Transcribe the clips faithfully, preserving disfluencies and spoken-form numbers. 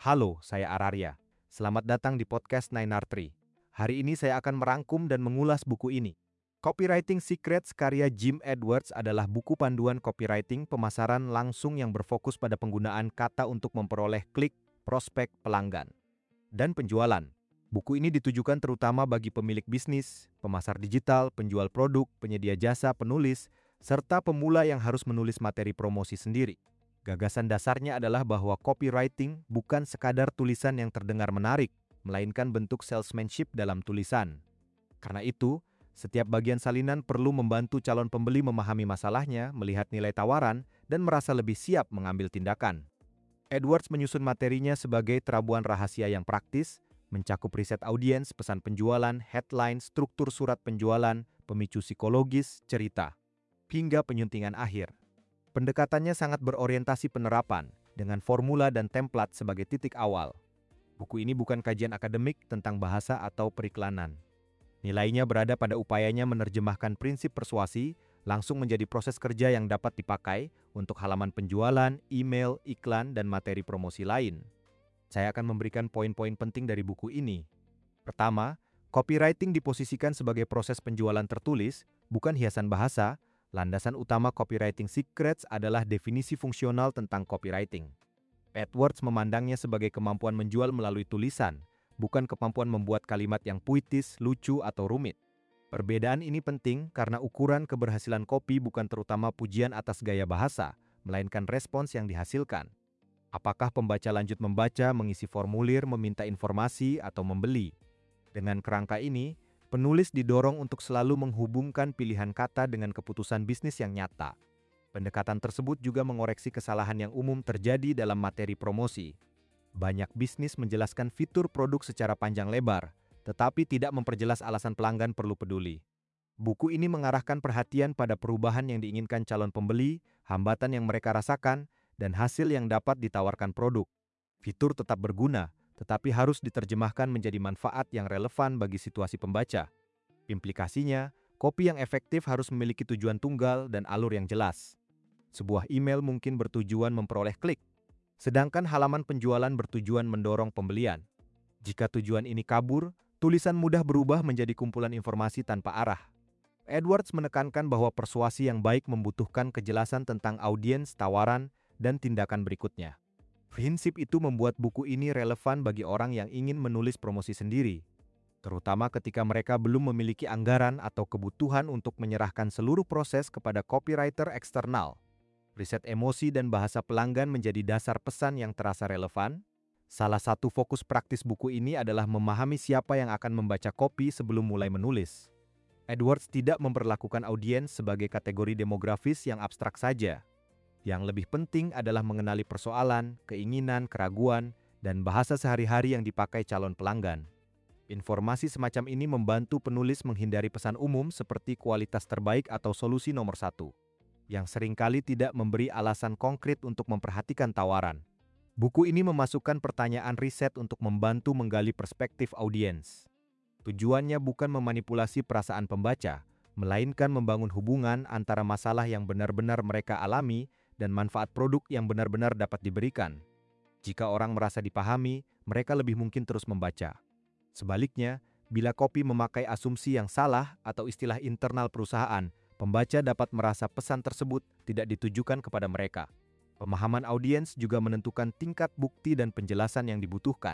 Halo, saya Araria. Selamat datang di podcast Nine R Tree. Hari ini saya akan merangkum dan mengulas buku ini. Copywriting Secrets karya Jim Edwards adalah buku panduan copywriting pemasaran langsung yang berfokus pada penggunaan kata untuk memperoleh klik, prospek, pelanggan, dan penjualan. Buku ini ditujukan terutama bagi pemilik bisnis, pemasar digital, penjual produk, penyedia jasa, penulis, serta pemula yang harus menulis materi promosi sendiri. Gagasan dasarnya adalah bahwa copywriting bukan sekadar tulisan yang terdengar menarik, melainkan bentuk salesmanship dalam tulisan. Karena itu, setiap bagian salinan perlu membantu calon pembeli memahami masalahnya, melihat nilai tawaran, dan merasa lebih siap mengambil tindakan. Edwards menyusun materinya sebagai terabuan rahasia yang praktis, mencakup riset audiens, pesan penjualan, headline, struktur surat penjualan, pemicu psikologis, cerita, hingga penyuntingan akhir. Pendekatannya sangat berorientasi penerapan, dengan formula dan template sebagai titik awal. Buku ini bukan kajian akademik tentang bahasa atau periklanan. Nilainya berada pada upayanya menerjemahkan prinsip persuasi langsung menjadi proses kerja yang dapat dipakai untuk halaman penjualan, email, iklan, dan materi promosi lain. Saya akan memberikan poin-poin penting dari buku ini. Pertama, copywriting diposisikan sebagai proses penjualan tertulis, bukan hiasan bahasa. Landasan utama Copywriting Secrets adalah definisi fungsional tentang copywriting. Edwards memandangnya sebagai kemampuan menjual melalui tulisan, bukan kemampuan membuat kalimat yang puitis, lucu, atau rumit. Perbedaan ini penting karena ukuran keberhasilan copy bukan terutama pujian atas gaya bahasa, melainkan respons yang dihasilkan. Apakah pembaca lanjut membaca, mengisi formulir, meminta informasi, atau membeli? Dengan kerangka ini, penulis didorong untuk selalu menghubungkan pilihan kata dengan keputusan bisnis yang nyata. Pendekatan tersebut juga mengoreksi kesalahan yang umum terjadi dalam materi promosi. Banyak bisnis menjelaskan fitur produk secara panjang lebar, tetapi tidak memperjelas alasan pelanggan perlu peduli. Buku ini mengarahkan perhatian pada perubahan yang diinginkan calon pembeli, hambatan yang mereka rasakan, dan hasil yang dapat ditawarkan produk. Fitur tetap berguna, tetapi harus diterjemahkan menjadi manfaat yang relevan bagi situasi pembaca. Implikasinya, copy yang efektif harus memiliki tujuan tunggal dan alur yang jelas. Sebuah email mungkin bertujuan memperoleh klik, sedangkan halaman penjualan bertujuan mendorong pembelian. Jika tujuan ini kabur, tulisan mudah berubah menjadi kumpulan informasi tanpa arah. Edwards menekankan bahwa persuasi yang baik membutuhkan kejelasan tentang audiens, tawaran, dan tindakan berikutnya. Prinsip itu membuat buku ini relevan bagi orang yang ingin menulis promosi sendiri, terutama ketika mereka belum memiliki anggaran atau kebutuhan untuk menyerahkan seluruh proses kepada copywriter eksternal. Riset emosi dan bahasa pelanggan menjadi dasar pesan yang terasa relevan. Salah satu fokus praktis buku ini adalah memahami siapa yang akan membaca copy sebelum mulai menulis. Edwards tidak memperlakukan audiens sebagai kategori demografis yang abstrak saja. Yang lebih penting adalah mengenali persoalan, keinginan, keraguan, dan bahasa sehari-hari yang dipakai calon pelanggan. Informasi semacam ini membantu penulis menghindari pesan umum seperti kualitas terbaik atau solusi nomor satu, yang seringkali tidak memberi alasan konkret untuk memperhatikan tawaran. Buku ini memasukkan pertanyaan riset untuk membantu menggali perspektif audiens. Tujuannya bukan memanipulasi perasaan pembaca, melainkan membangun hubungan antara masalah yang benar-benar mereka alami dan manfaat produk yang benar-benar dapat diberikan. Jika orang merasa dipahami, mereka lebih mungkin terus membaca. Sebaliknya, bila copy memakai asumsi yang salah atau istilah internal perusahaan, pembaca dapat merasa pesan tersebut tidak ditujukan kepada mereka. Pemahaman audiens juga menentukan tingkat bukti dan penjelasan yang dibutuhkan.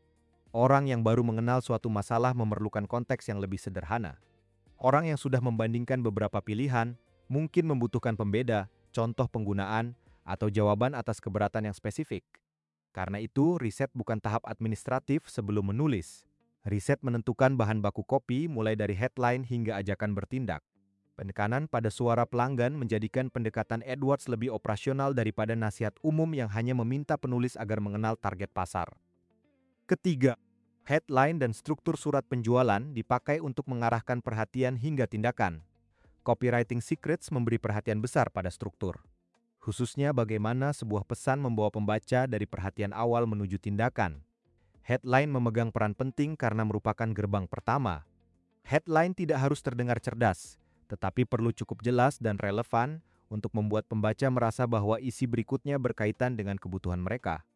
Orang yang baru mengenal suatu masalah memerlukan konteks yang lebih sederhana. Orang yang sudah membandingkan beberapa pilihan mungkin membutuhkan pembeda, contoh penggunaan, atau jawaban atas keberatan yang spesifik. Karena itu, riset bukan tahap administratif sebelum menulis. Riset menentukan bahan baku copy mulai dari headline hingga ajakan bertindak. Penekanan pada suara pelanggan menjadikan pendekatan Edwards lebih operasional daripada nasihat umum yang hanya meminta penulis agar mengenal target pasar. Ketiga, headline dan struktur surat penjualan dipakai untuk mengarahkan perhatian hingga tindakan. Copywriting Secrets memberi perhatian besar pada struktur, khususnya bagaimana sebuah pesan membawa pembaca dari perhatian awal menuju tindakan. Headline memegang peran penting karena merupakan gerbang pertama. Headline tidak harus terdengar cerdas, tetapi perlu cukup jelas dan relevan untuk membuat pembaca merasa bahwa isi berikutnya berkaitan dengan kebutuhan mereka.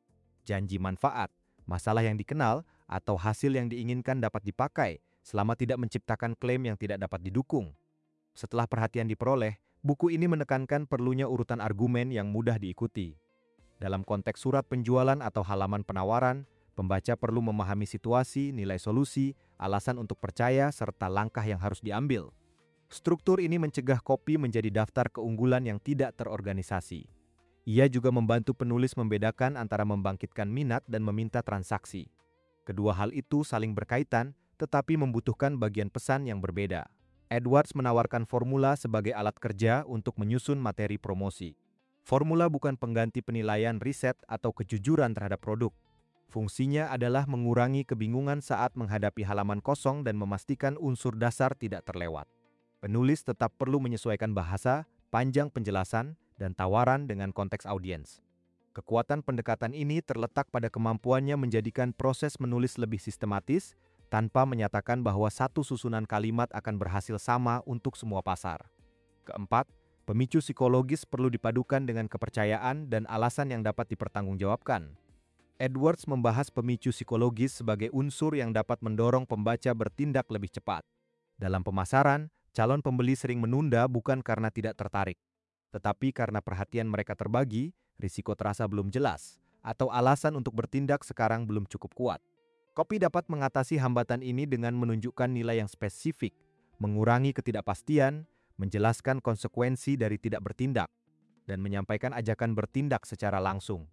janji manfaat, masalah yang dikenal, atau hasil yang diinginkan dapat dipakai selama tidak menciptakan klaim yang tidak dapat didukung. Setelah perhatian diperoleh, buku ini menekankan perlunya urutan argumen yang mudah diikuti. Dalam konteks surat penjualan atau halaman penawaran, pembaca perlu memahami situasi, nilai solusi, alasan untuk percaya, serta langkah yang harus diambil. Struktur ini mencegah kopi menjadi daftar keunggulan yang tidak terorganisasi. Ia juga membantu penulis membedakan antara membangkitkan minat dan meminta transaksi. Kedua hal itu saling berkaitan, tetapi membutuhkan bagian pesan yang berbeda. Edwards menawarkan formula sebagai alat kerja untuk menyusun materi promosi. Formula bukan pengganti penilaian riset atau kejujuran terhadap produk. Fungsinya adalah mengurangi kebingungan saat menghadapi halaman kosong dan memastikan unsur dasar tidak terlewat. Penulis tetap perlu menyesuaikan bahasa, panjang penjelasan, dan tawaran dengan konteks audiens. Kekuatan pendekatan ini terletak pada kemampuannya menjadikan proses menulis lebih sistematis, tanpa menyatakan bahwa satu susunan kalimat akan berhasil sama untuk semua pasar. Keempat, pemicu psikologis perlu dipadukan dengan kepercayaan dan alasan yang dapat dipertanggungjawabkan. Edwards membahas pemicu psikologis sebagai unsur yang dapat mendorong pembaca bertindak lebih cepat. Dalam pemasaran, calon pembeli sering menunda bukan karena tidak tertarik, tetapi karena perhatian mereka terbagi, risiko terasa belum jelas, atau alasan untuk bertindak sekarang belum cukup kuat. Kopi dapat mengatasi hambatan ini dengan menunjukkan nilai yang spesifik, mengurangi ketidakpastian, menjelaskan konsekuensi dari tidak bertindak, dan menyampaikan ajakan bertindak secara langsung.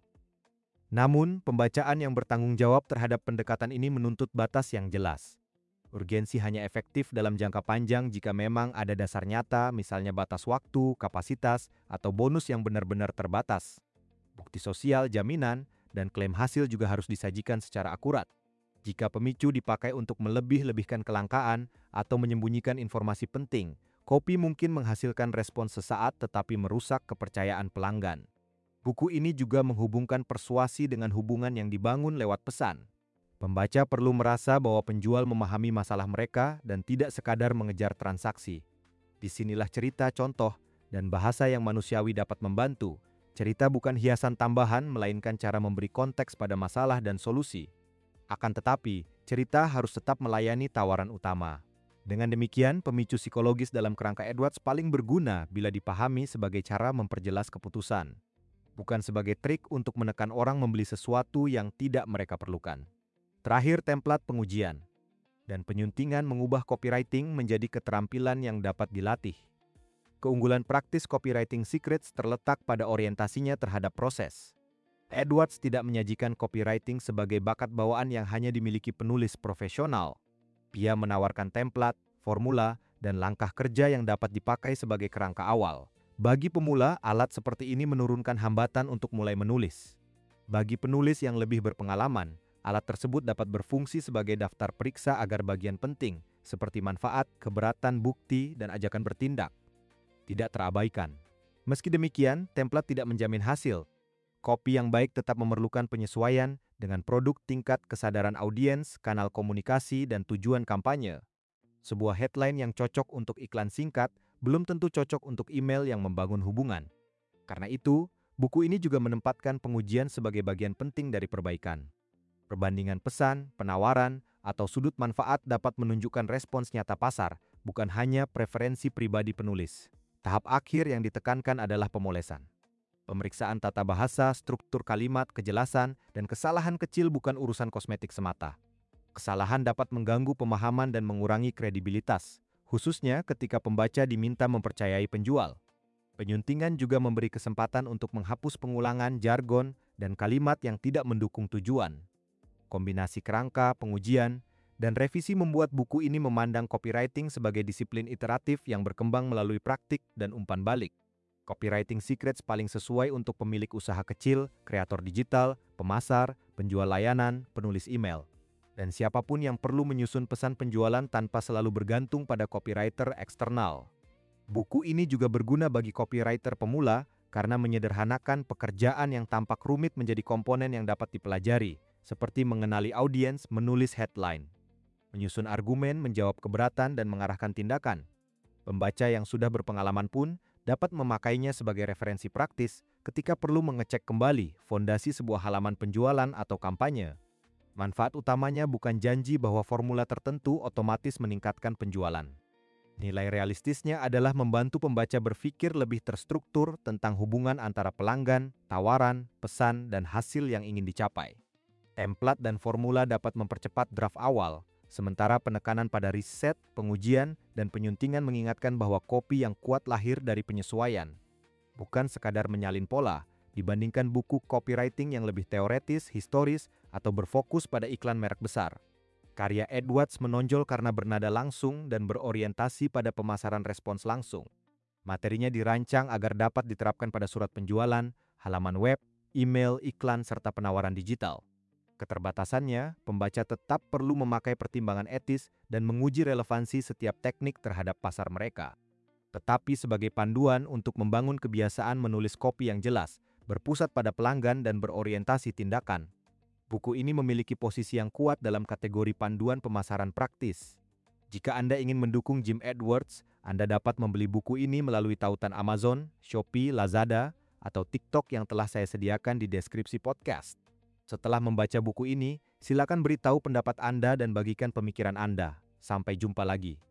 Namun, pembacaan yang bertanggung jawab terhadap pendekatan ini menuntut batas yang jelas. Urgensi hanya efektif dalam jangka panjang jika memang ada dasar nyata, misalnya batas waktu, kapasitas, atau bonus yang benar-benar terbatas. Bukti sosial, jaminan, dan klaim hasil juga harus disajikan secara akurat. Jika pemicu dipakai untuk melebih-lebihkan kelangkaan atau menyembunyikan informasi penting, kopi mungkin menghasilkan respons sesaat tetapi merusak kepercayaan pelanggan. Buku ini juga menghubungkan persuasi dengan hubungan yang dibangun lewat pesan. Pembaca perlu merasa bahwa penjual memahami masalah mereka dan tidak sekadar mengejar transaksi. Disinilah cerita, contoh, dan bahasa yang manusiawi dapat membantu. Cerita bukan hiasan tambahan, melainkan cara memberi konteks pada masalah dan solusi. Akan tetapi, cerita harus tetap melayani tawaran utama. Dengan demikian, pemicu psikologis dalam kerangka Edwards paling berguna bila dipahami sebagai cara memperjelas keputusan, bukan sebagai trik untuk menekan orang membeli sesuatu yang tidak mereka perlukan. Terakhir, template pengujian dan penyuntingan mengubah copywriting menjadi keterampilan yang dapat dilatih. Keunggulan praktis copywriting secrets terletak pada orientasinya terhadap proses. Edwards tidak menyajikan copywriting sebagai bakat bawaan yang hanya dimiliki penulis profesional. Ia menawarkan template, formula, dan langkah kerja yang dapat dipakai sebagai kerangka awal. Bagi pemula, alat seperti ini menurunkan hambatan untuk mulai menulis. Bagi penulis yang lebih berpengalaman, alat tersebut dapat berfungsi sebagai daftar periksa agar bagian penting, seperti manfaat, keberatan, bukti, dan ajakan bertindak, tidak terabaikan. Meski demikian, template tidak menjamin hasil. Kopi yang baik tetap memerlukan penyesuaian dengan produk, tingkat kesadaran audiens, kanal komunikasi, dan tujuan kampanye. Sebuah headline yang cocok untuk iklan singkat belum tentu cocok untuk email yang membangun hubungan. Karena itu, buku ini juga menempatkan pengujian sebagai bagian penting dari perbaikan. Perbandingan pesan, penawaran, atau sudut manfaat dapat menunjukkan respons nyata pasar, bukan hanya preferensi pribadi penulis. Tahap akhir yang ditekankan adalah pemolesan. Pemeriksaan tata bahasa, struktur kalimat, kejelasan, dan kesalahan kecil bukan urusan kosmetik semata. Kesalahan dapat mengganggu pemahaman dan mengurangi kredibilitas, khususnya ketika pembaca diminta mempercayai penjual. Penyuntingan juga memberi kesempatan untuk menghapus pengulangan, jargon, dan kalimat yang tidak mendukung tujuan. Kombinasi kerangka, pengujian, dan revisi membuat buku ini memandang copywriting sebagai disiplin iteratif yang berkembang melalui praktik dan umpan balik. Copywriting secrets paling sesuai untuk pemilik usaha kecil, kreator digital, pemasar, penjual layanan, penulis email, dan siapapun yang perlu menyusun pesan penjualan tanpa selalu bergantung pada copywriter eksternal. Buku ini juga berguna bagi copywriter pemula karena menyederhanakan pekerjaan yang tampak rumit menjadi komponen yang dapat dipelajari, seperti mengenali audiens, menulis headline, menyusun argumen, menjawab keberatan, dan mengarahkan tindakan. Pembaca yang sudah berpengalaman pun dapat memakainya sebagai referensi praktis ketika perlu mengecek kembali fondasi sebuah halaman penjualan atau kampanye. Manfaat utamanya bukan janji bahwa formula tertentu otomatis meningkatkan penjualan. Nilai realistisnya adalah membantu pembaca berpikir lebih terstruktur tentang hubungan antara pelanggan, tawaran, pesan, dan hasil yang ingin dicapai. Template dan formula dapat mempercepat draft awal, sementara penekanan pada riset, pengujian, dan penyuntingan mengingatkan bahwa kopi yang kuat lahir dari penyesuaian, bukan sekadar menyalin pola, dibandingkan buku copywriting yang lebih teoretis, historis, atau berfokus pada iklan merek besar. Karya Edwards menonjol karena bernada langsung dan berorientasi pada pemasaran respons langsung. Materinya dirancang agar dapat diterapkan pada surat penjualan, halaman web, email, iklan, serta penawaran digital. Keterbatasannya, pembaca tetap perlu memakai pertimbangan etis dan menguji relevansi setiap teknik terhadap pasar mereka. Tetapi sebagai panduan untuk membangun kebiasaan menulis kopi yang jelas, berpusat pada pelanggan dan berorientasi tindakan, buku ini memiliki posisi yang kuat dalam kategori panduan pemasaran praktis. Jika Anda ingin mendukung Jim Edwards, Anda dapat membeli buku ini melalui tautan Amazon, Shopee, Lazada, atau TikTok yang telah saya sediakan di deskripsi podcast. Setelah membaca buku ini, silakan beritahu pendapat Anda dan bagikan pemikiran Anda. Sampai jumpa lagi.